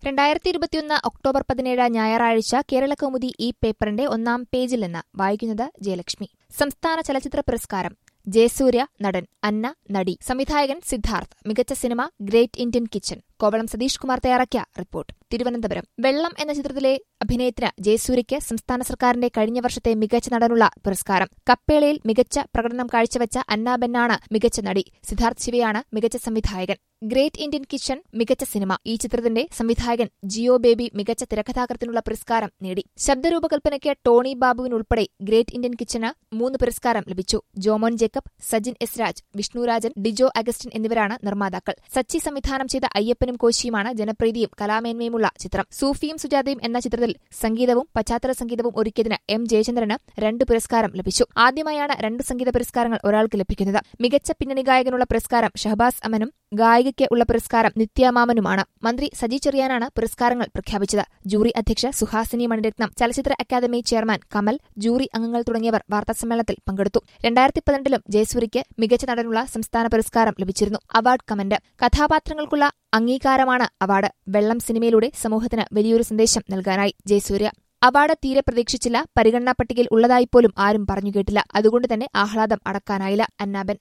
2021 October 17 ഞായറാഴ്ച കേരളകൗമുദി ഈ പേപ്പറിന്റെ ഒന്നാം പേജിൽ നിന്ന് വായിക്കുന്നത് ജയലക്ഷ്മി. സംസ്ഥാന ചലച്ചിത്ര പുരസ്കാരം ജയസൂര്യ നടൻ, അന്ന നടി, സംവിധായകൻ സിദ്ധാർത്ഥ്. മികച്ച cinema great Indian kitchen. Kovalam Satheesh Kumar തയ്യാറാക്കിയ റിപ്പോർട്ട്. തിരുവനന്തപുരം. വെള്ളം എന്ന ചിത്രത്തിലെ അഭിനയത്തിന് ജയസൂര്യയ്ക്ക് സംസ്ഥാന സർക്കാരിന്റെ കഴിഞ്ഞ വർഷത്തെ മികച്ച നടനുള്ള പുരസ്കാരം. കപ്പേളയിൽ മികച്ച പ്രകടനം കാഴ്ചവെച്ച അന്ന ബെന്നാണ് മികച്ച നടി. സിദ്ധാർത്ഥ് ശിവയാണ് മികച്ച സംവിധായകൻ. ഗ്രേറ്റ് ഇന്ത്യൻ കിച്ചൺ മികച്ച സിനിമ. ഈ ചിത്രത്തിന്റെ സംവിധായകൻ ജിയോ ബേബി മികച്ച തിരക്കഥാകൃത്തിനുള്ള പുരസ്കാരം നേടി. ശബ്ദരൂപകൽപ്പനയ്ക്ക് ടോണി ബാബുവിനുൾപ്പെടെ ഗ്രേറ്റ് ഇന്ത്യൻ കിച്ചന് 3 പുരസ്കാരം ലഭിച്ചു. ജോമോൻ ജേക്കബ്, സജിൻ എസ് രാജ്, വിഷ്ണുരാജൻ, ഡിജോ അഗസ്റ്റിൻ എന്നിവരാണ് നിർമ്മാതാക്കൾ. സച്ചി സംവിധാനം ചെയ്ത അയ്യപ്പനും കോശിയുമാണ് ജനപ്രീതിയും കലാമേന്മയുമുള്ള ചിത്രം. സൂഫിയും സുജാതയും എന്ന ചിത്രത്തിൽ സംഗീതവും പശ്ചാത്തല സംഗീതവും ഒരുക്കിയതിന് എം ജയചന്ദ്രന് 2 പുരസ്കാരം ലഭിച്ചു. ആദ്യമായാണ് 2 സംഗീത പുരസ്കാരങ്ങൾ ഒരാൾക്ക് ലഭിക്കുന്നത്. മികച്ച പിന്നണി ഗായകനുള്ള പുരസ്കാരം ഷഹബാസ് അമനും ഗായികയ്ക്ക് ഉള്ള പുരസ്കാരം നിത്യാമാമനുമാണ്. മന്ത്രി സജി ചെറിയാനാണ് പുരസ്കാരങ്ങൾ പ്രഖ്യാപിച്ചത്. ജൂറി അധ്യക്ഷ സുഹാസിനി മണിരത്നം, ചലച്ചിത്ര അക്കാദമി ചെയർമാൻ കമൽ, ജൂറി അംഗങ്ങൾ തുടങ്ങിയവർ വാർത്താസമ്മേളനത്തിൽ പങ്കെടുത്തു. 2012 ജയസൂര്യയ്ക്ക് മികച്ച നടനുള്ള സംസ്ഥാന പുരസ്കാരം ലഭിച്ചിരുന്നു. Award comment. കഥാപാത്രങ്ങൾക്കുള്ള അംഗീകാരമാണ് അവാർഡ്. വെള്ളം സിനിമയിലൂടെ സമൂഹത്തിന് വലിയൊരു സന്ദേശം നൽകാനായി ജയസൂര്യ. അവാർഡ് തീരെ പ്രതീക്ഷിച്ചില്ല. പരിഗണനാ പട്ടികയിൽ ഉള്ളതായിപ്പോലും ആരും പറഞ്ഞുകേട്ടില്ല. അതുകൊണ്ട് തന്നെ ആഹ്ലാദം അടക്കാനായില്ല. അന്നാബൻ.